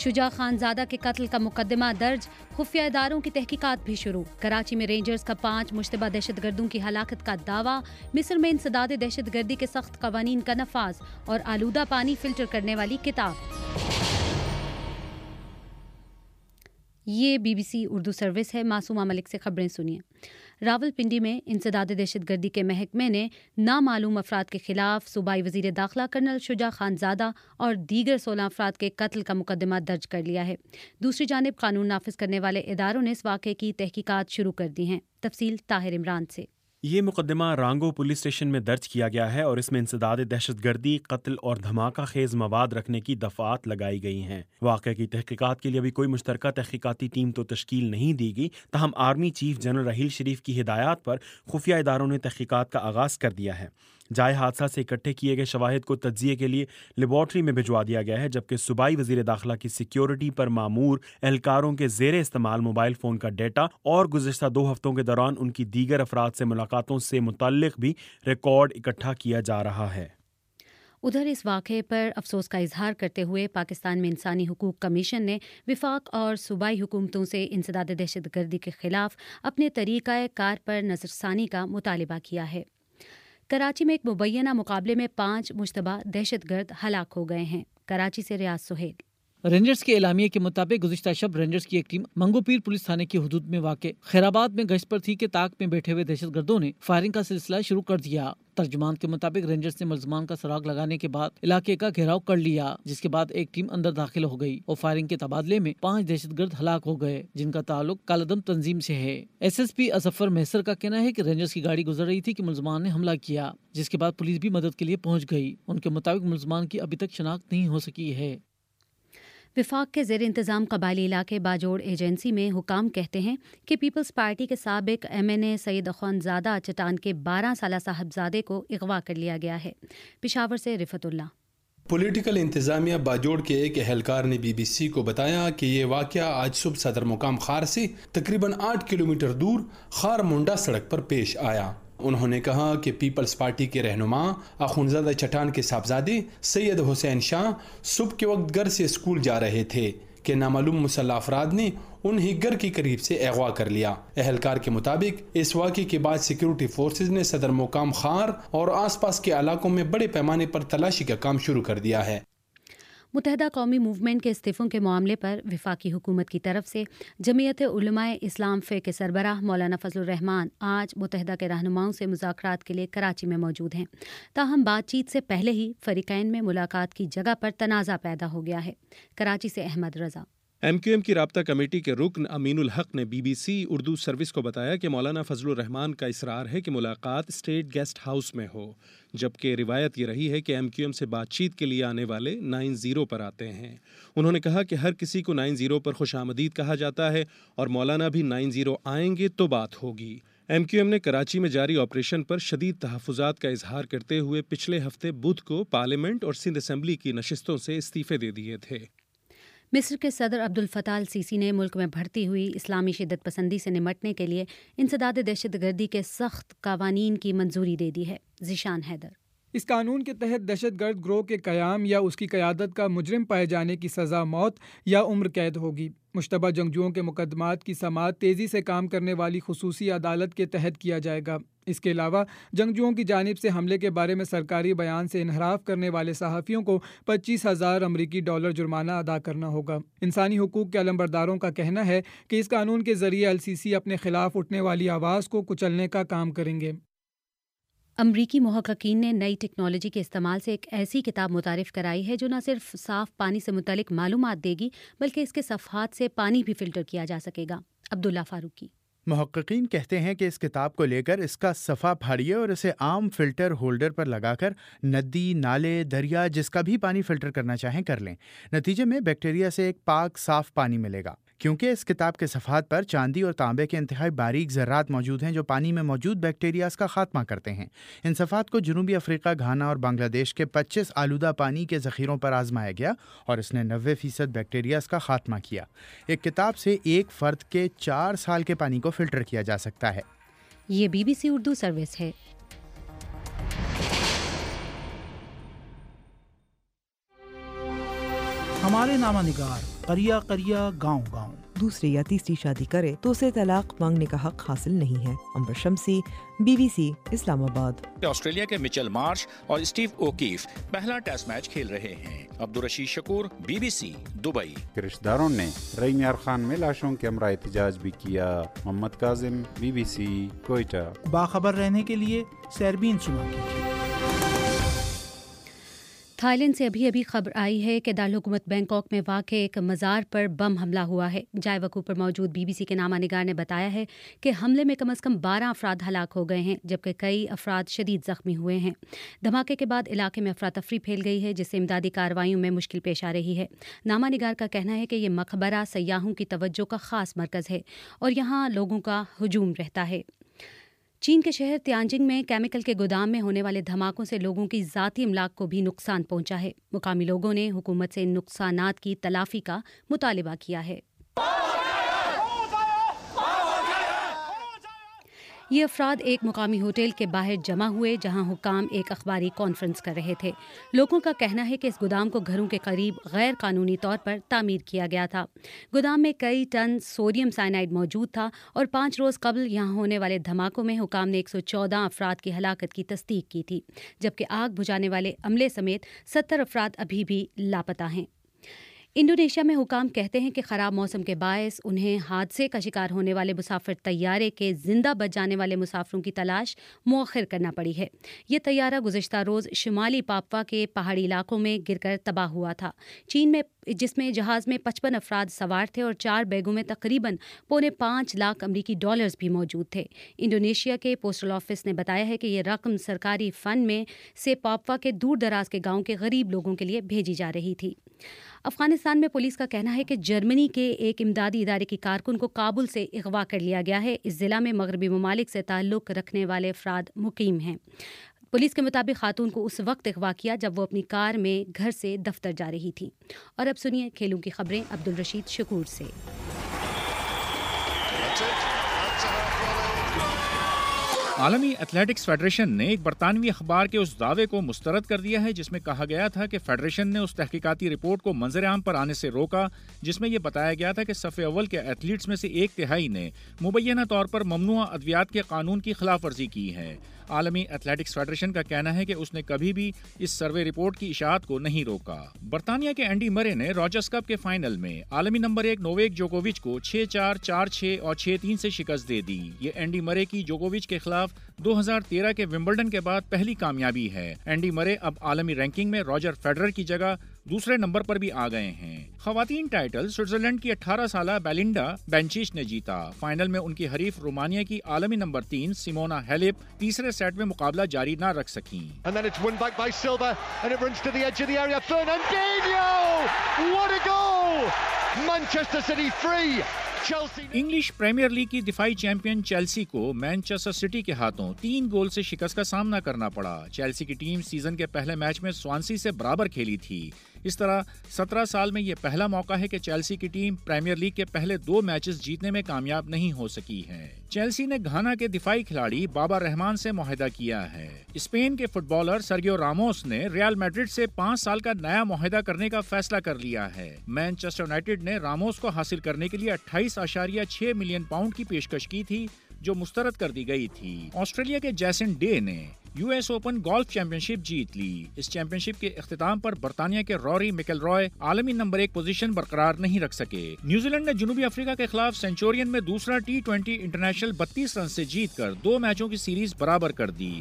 شجاع خان زادہ کے قتل کا مقدمہ درج، خفیہ اداروں کی تحقیقات بھی شروع۔ کراچی میں رینجرز کا 5 مشتبہ دہشت گردوں کی ہلاکت کا دعویٰ، مصر میں انسداد دہشت گردی کے سخت قوانین کا نفاذ اور آلودہ پانی فلٹر کرنے والی کتاب۔ یہ BBC اردو سروس ہے۔ معصومہ ملک سے خبریں سنیے۔ راولپنڈی میں انسداد دہشت گردی کے محکمے نے نامعلوم افراد کے خلاف صوبائی وزیر داخلہ کرنل شجاع خان زادہ اور دیگر 16 افراد کے قتل کا مقدمہ درج کر لیا ہے۔ دوسری جانب قانون نافذ کرنے والے اداروں نے اس واقعے کی تحقیقات شروع کر دی ہیں۔ تفصیل طاہر عمران سے۔ یہ مقدمہ رانگو پولیس اسٹیشن میں درج کیا گیا ہے اور اس میں انسداد دہشت گردی، قتل اور دھماکہ خیز مواد رکھنے کی دفعات لگائی گئی ہیں۔ واقعے کی تحقیقات کے لیے ابھی کوئی مشترکہ تحقیقاتی ٹیم تو تشکیل نہیں دی گئی، تاہم army chief general Raheel Sharif کی ہدایات پر خفیہ اداروں نے تحقیقات کا آغاز کر دیا ہے۔ جائے حادثہ سے اکٹھے کیے گئے شواہد کو تجزیے کے لیے لیبارٹری میں بھجوا دیا گیا ہے، جبکہ صوبائی وزیر داخلہ کی سیکیورٹی پر مامور اہلکاروں کے زیر استعمال موبائل فون کا ڈیٹا اور گزشتہ 2 ہفتوں کے دوران ان کی دیگر افراد سے ملاقاتوں سے متعلق بھی ریکارڈ اکٹھا کیا جا رہا ہے۔ ادھر اس واقعے پر افسوس کا اظہار کرتے ہوئے پاکستان میں انسانی حقوق کمیشن نے وفاق اور صوبائی حکومتوں سے انسداد دہشت گردی کے خلاف اپنے طریقہ کار پر نظر ثانی کا مطالبہ کیا ہے۔ کراچی میں ایک مبینہ مقابلے میں 5 مشتبہ دہشت گرد ہلاک ہو گئے ہیں۔ کراچی سے ریاض سہیل۔ رینجرز کے اعلامیے کے مطابق گزشتہ شب رینجرز کی ایک ٹیم منگو پیر پولیس تھانے کی حدود میں واقع خیرآباد میں گشت پر تھی کہ طاق میں بیٹھے ہوئے دہشت گردوں نے فائرنگ کا سلسلہ شروع کر دیا۔ ترجمان کے مطابق رینجرز نے ملزمان کا سراغ لگانے کے بعد علاقے کا گھیراؤ کر لیا، جس کے بعد ایک ٹیم اندر داخل ہو گئی اور فائرنگ کے تبادلے میں 5 دہشت گرد ہلاک ہو گئے، جن کا تعلق کالعدم تنظیم سے ہے۔ SSP اظفر محسر کا کہنا ہے کہ رینجرز کی گاڑی گزر رہی تھی کہ ملزمان نے حملہ کیا، جس کے بعد پولیس بھی مدد کے لیے پہنچ گئی۔ ان کے مطابق ملزمان کی ابھی تک شناخت نہیں ہو سکی ہے۔ وفاق کے زیر انتظام قبائلی علاقے باجوڑ ایجنسی میں حکام کہتے ہیں کہ پیپلز پارٹی کے سابق MNA سید اخوان زادہ چٹان کے 12 سالہ صاحبزادے کو اغوا کر لیا گیا ہے۔ پشاور سے رفعت اللہ۔ پولیٹیکل انتظامیہ باجوڑ کے ایک اہلکار نے BBC کو بتایا کہ یہ واقعہ آج صبح صدر مقام خار سے تقریباً 8 کلومیٹر دور خار منڈا سڑک پر پیش آیا۔ انہوں نے کہا کہ پیپلز پارٹی کے رہنما اخونزادہ چٹان کے صاحبزادے سید حسین شاہ صبح کے وقت گھر سے اسکول جا رہے تھے کہ نامعلوم مسلح افراد نے انہیں گھر کے قریب سے اغوا کر لیا۔ اہلکار کے مطابق اس واقعے کے بعد سیکیورٹی فورسز نے صدر مقام خار اور آس پاس کے علاقوں میں بڑے پیمانے پر تلاشی کا کام شروع کر دیا ہے۔ متحدہ قومی موومنٹ کے استعفوں کے معاملے پر وفاقی حکومت کی طرف سے جمعیت علماء اسلام فے کے سربراہ مولانا فضل الرحمان آج متحدہ کے رہنماؤں سے مذاکرات کے لیے کراچی میں موجود ہیں، تاہم بات چیت سے پہلے ہی فریقین میں ملاقات کی جگہ پر تنازع پیدا ہو گیا ہے۔ کراچی سے احمد رضا۔ MQM کی رابطہ کمیٹی کے رکن امین الحق نے BBC اردو سروس کو بتایا کہ مولانا فضل الرحمان کا اصرار ہے کہ ملاقات اسٹیٹ گیسٹ ہاؤس میں ہو، جبکہ روایت یہ رہی ہے کہ MQM سے بات چیت کے لیے آنے والے 90 پر آتے ہیں۔ انہوں نے کہا کہ ہر کسی کو 90 پر خوش آمدید کہا جاتا ہے اور مولانا بھی 90 آئیں گے تو بات ہوگی۔ MQM نے کراچی میں جاری آپریشن پر شدید تحفظات کا اظہار کرتے ہوئے پچھلے ہفتے بدھ کو پارلیمنٹ اور سندھ اسمبلی کی نشستوں سے استعفے دے دیے تھے۔ مصر کے صدر عبدالفتاح السیسی نے ملک میں بڑھتی ہوئی اسلامی شدت پسندی سے نمٹنے کے لیے انسداد دہشت گردی کے سخت قوانین کی منظوری دے دی ہے۔ ذیشان حیدر۔ اس قانون کے تحت دہشت گرد گروہ کے قیام یا اس کی قیادت کا مجرم پائے جانے کی سزا موت یا عمر قید ہوگی۔ مشتبہ جنگجوؤں کے مقدمات کی سماعت تیزی سے کام کرنے والی خصوصی عدالت کے تحت کیا جائے گا۔ اس کے علاوہ جنگجوؤں کی جانب سے حملے کے بارے میں سرکاری بیان سے انحراف کرنے والے صحافیوں کو 25,000 امریکی ڈالر جرمانہ ادا کرنا ہوگا۔ انسانی حقوق کے علمبرداروں کا کہنا ہے کہ اس قانون کے ذریعے السیسی اپنے خلاف اٹھنے والی آواز کو کچلنے کا کام کریں گے۔ امریکی محققین نے نئی ٹیکنالوجی کے استعمال سے ایک ایسی کتاب متعارف کرائی ہے جو نہ صرف صاف پانی سے متعلق معلومات دے گی بلکہ اس کے صفحات سے پانی بھی فلٹر کیا جا سکے گا۔ عبداللہ فاروقی۔ محققین کہتے ہیں کہ اس کتاب کو لے کر اس کا صفحہ پھاڑیے اور اسے عام فلٹر ہولڈر پر لگا کر ندی، نالے، دریا جس کا بھی پانی فلٹر کرنا چاہیں کر لیں۔ نتیجے میں بیکٹیریا سے ایک پاک صاف پانی ملے گا۔ کیونکہ اس کتاب کے صفحات پر چاندی اور تانبے کے انتہائی باریک ذرات موجود ہیں جو پانی میں موجود بیکٹیریاز کا خاتمہ کرتے ہیں۔ ان صفحات کو جنوبی افریقہ، گھانا اور بنگلہ دیش کے 25 آلودہ پانی کے ذخیروں پر آزمایا گیا اور اس نے 90% بیکٹیریاز کا خاتمہ کیا۔ ایک کتاب سے ایک فرد کے 4 سال کے پانی کو فلٹر کیا جا سکتا ہے۔ یہ BBC اردو سروس ہے۔ ہمارے نامہ نگار قریہ قریہ گاؤں گاؤں. دوسری یا تیسری شادی کرے تو اسے طلاق مانگنے کا حق حاصل نہیں ہے. امبر شمسی، BBC اسلام آباد. آسٹریلیا کے مچل مارش اور اسٹیو اوکیف پہلا ٹیسٹ میچ کھیل رہے ہیں. Abdulrasheed Shakoor, BBC Dubai. رشتہ داروں نے رئی میار خان میں لاشوں کے ہمراہ احتجاج بھی کیا. محمد کاظم، BBC کوئٹہ. باخبر رہنے کے لیے سیربین سنا کیجیے. تھائی لینڈ سے ابھی خبر آئی ہے کہ دارالحکومت بینکاک میں واقع ایک مزار پر بم حملہ ہوا ہے. جائے وقوع پر موجود BBC کے نامہ نگار نے بتایا ہے کہ حملے میں کم از کم 12 افراد ہلاک ہو گئے ہیں جبکہ کئی افراد شدید زخمی ہوئے ہیں. دھماکے کے بعد علاقے میں افراتفری پھیل گئی ہے جس سے امدادی کارروائیوں میں مشکل پیش آ رہی ہے. نامہ نگار کا کہنا ہے کہ یہ مقبرہ سیاحوں کی توجہ کا خاص مرکز ہے اور یہاں لوگوں کا ہجوم رہتا ہے. چین کے شہر تیانجنگ میں کیمیکل کے گودام میں ہونے والے دھماکوں سے لوگوں کی ذاتی املاک کو بھی نقصان پہنچا ہے. مقامی لوگوں نے حکومت سے ان نقصانات کی تلافی کا مطالبہ کیا ہے. یہ افراد ایک مقامی ہوٹل کے باہر جمع ہوئے جہاں حکام ایک اخباری کانفرنس کر رہے تھے. لوگوں کا کہنا ہے کہ اس گودام کو گھروں کے قریب غیر قانونی طور پر تعمیر کیا گیا تھا. گودام میں کئی ٹن سوڈیم سائنائڈ موجود تھا اور 5 روز قبل یہاں ہونے والے دھماکوں میں حکام نے 114 افراد کی ہلاکت کی تصدیق کی تھی جبکہ آگ بجھانے والے عملے سمیت 70 افراد ابھی بھی لاپتہ ہیں. انڈونیشیا میں حکام کہتے ہیں کہ خراب موسم کے باعث انہیں حادثے کا شکار ہونے والے مسافر طیارے کے زندہ بچ جانے والے مسافروں کی تلاش مؤخر کرنا پڑی ہے. یہ طیارہ گزشتہ روز شمالی پاپوا کے پہاڑی علاقوں میں گر کر تباہ ہوا تھا. چین میں جس میں جہاز میں 55 افراد سوار تھے اور 4 بیگوں میں تقریباً $5.25 لاکھ امریکی ڈالرز بھی موجود تھے. انڈونیشیا کے پوسٹل آفس نے بتایا ہے کہ یہ رقم سرکاری فنڈ میں سے پاپوا کے دور دراز کے گاؤں کے غریب لوگوں کے لیے بھیجی جا رہی تھی. افغانستان میں پولیس کا کہنا ہے کہ جرمنی کے ایک امدادی ادارے کی کارکن کو کابل سے اغوا کر لیا گیا ہے. اس ضلع میں مغربی ممالک سے تعلق رکھنے والے افراد مقیم ہیں. پولیس کے مطابق خاتون کو اس وقت اغوا کیا جب وہ اپنی کار میں گھر سے دفتر جا رہی تھی. اور اب سنیے کھیلوں کی خبریں عبدالرشید شکور سے. عالمی ایتھلیٹکس فیڈریشن نے ایک برطانوی اخبار کے اس دعوے کو مسترد کر دیا ہے جس میں کہا گیا تھا کہ فیڈریشن نے اس تحقیقاتی رپورٹ کو منظر عام پر آنے سے روکا جس میں یہ بتایا گیا تھا کہ صف اول کے ایتھلیٹس میں سے 1/3 نے مبینہ طور پر ممنوعہ ادویات کے قانون کی خلاف ورزی کی ہے. عالمی ایتھلیٹکس فیڈریشن کا کہنا ہے کہ اس نے کبھی بھی اس سروے رپورٹ کی اشاعت کو نہیں روکا. برطانیہ کے اینڈی مرے نے راجرز کپ کے فائنل میں عالمی نمبر 1 نوویک جوکووچ کو 6-4, 4-6 اور 6-3 سے شکست دے دی. یہ اینڈی مرے کی جوکووچ کے خلاف 2013 کے ومبلڈن کے بعد پہلی کامیابی ہے. اینڈی مرے اب عالمی رینکنگ میں راجر فیڈرر کی جگہ دوسرے نمبر پر بھی آ گئے ہیں. خواتین ٹائٹل سوئٹزرلینڈ کی 18 سالہ بیلنڈا بینچیچ نے جیتا. فائنل میں ان کی حریف رومانیہ کی عالمی نمبر 3 سیمونا ہیلپ تیسرے سیٹ میں مقابلہ جاری نہ رکھ سکیں. انگلش پریمیئر لیگ کی دفاعی چیمپئن چیلسی کو مانچسٹر سٹی کے ہاتھوں 3 گول سے شکست کا سامنا کرنا پڑا. چیلسی کی ٹیم سیزن کے پہلے میچ میں سوانسی سے برابر کھیلی تھی. اس طرح 17 سال میں یہ پہلا موقع ہے کہ چیلسی کی ٹیم پریمیئر لیگ کے پہلے 2 میچز جیتنے میں کامیاب نہیں ہو سکی ہے. چیلسی نے گھانا کے دفاعی کھلاڑی بابا رحمان سے معاہدہ کیا ہے. اسپین کے فٹ بالر سرگیو راموس نے ریال میڈرڈ سے 5 سال کا نیا معاہدہ کرنے کا فیصلہ کر لیا ہے. مانچسٹر یونائیٹڈ نے راموس کو حاصل کرنے کے لیے 28.6 ملین پاؤنڈ کی پیشکش کی تھی جو مسترد کر دی گئی تھی. آسٹریلیا کے جیسن ڈے نے US open golf championship جیت لی. اس چیمپئن شپ کے اختتام پر برطانیہ کے روری میکلرائے عالمی نمبر 1 پوزیشن برقرار نہیں رکھ سکے. نیوزی لینڈ نے جنوبی افریقہ کے خلاف سینچورین میں دوسرا T20 انٹرنیشنل 32 رن سے جیت کر 2 میچوں کی سیریز برابر کر دی.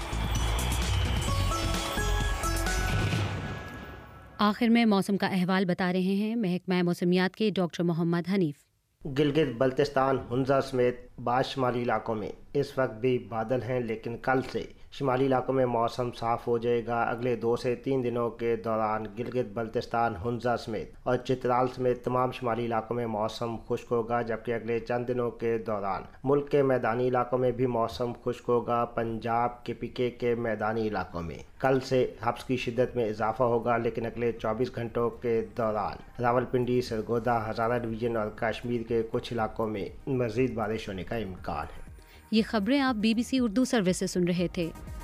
آخر میں موسم کا احوال بتا رہے ہیں محکمہ موسمیات کے ڈاکٹر محمد حنیف. گلگت بلتستان ہنزا سمیت بعض شمالی علاقوں میں اس وقت بھی بادل ہیں لیکن کل سے شمالی علاقوں میں موسم صاف ہو جائے گا. اگلے 2 سے 3 دنوں کے دوران گلگت بلتستان ہنزا سمیت اور چترال سمیت تمام شمالی علاقوں میں موسم خشک ہوگا جبکہ اگلے چند دنوں کے دوران ملک کے میدانی علاقوں میں بھی موسم خشک ہوگا. پنجاب KPK کے میدانی علاقوں میں کل سے ہبس کی شدت میں اضافہ ہوگا لیکن اگلے 24 گھنٹوں کے دوران راولپنڈی سرگودا ہزارہ ڈویژن اور کشمیر کے کچھ علاقوں میں مزید بارش ہونے کا امکان ہے. یہ خبریں آپ BBC اردو سروس سے سن رہے تھے.